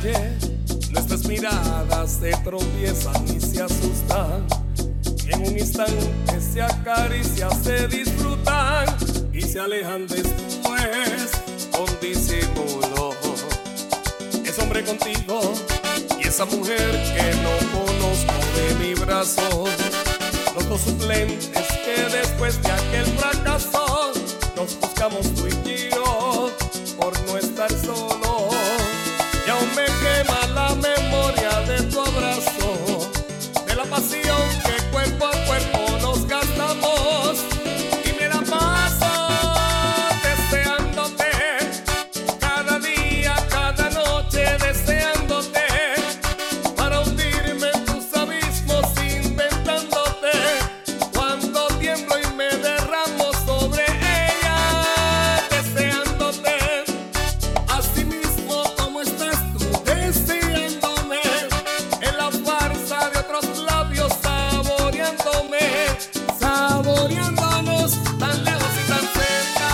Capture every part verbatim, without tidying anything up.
calle, nuestras miradas se tropiezan y se asustan, y en un instante se acarician, se disfrutan y se alejan después con disimulo. Es hombre contigo y esa mujer que no conozco de mi brazo, los dos suplentes que después de aquel fracaso nos buscamos tú y yo por no estar solo. Y aún me quema la memoria de tu abrazo, de la pasión que cuerpo a cuerpo nos gastamos, y me la paso deseándote, cada día, cada noche deseándote, para hundirme en tus abismos inventándote, cuando tiemblo y me derramo sobre ella deseándote, así mismo como estás tú deseándome, en la farsa de otros labios saboreándome, saboreándonos tan lejos y tan cerca.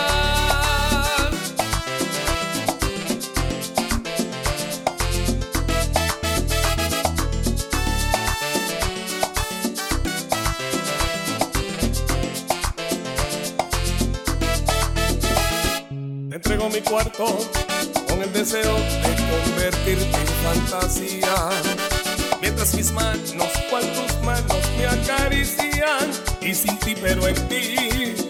Te entrego mi cuarto con el deseo de convertirte en fantasía, mientras mis manos, cual tus manos me acarician, y sin ti pero en ti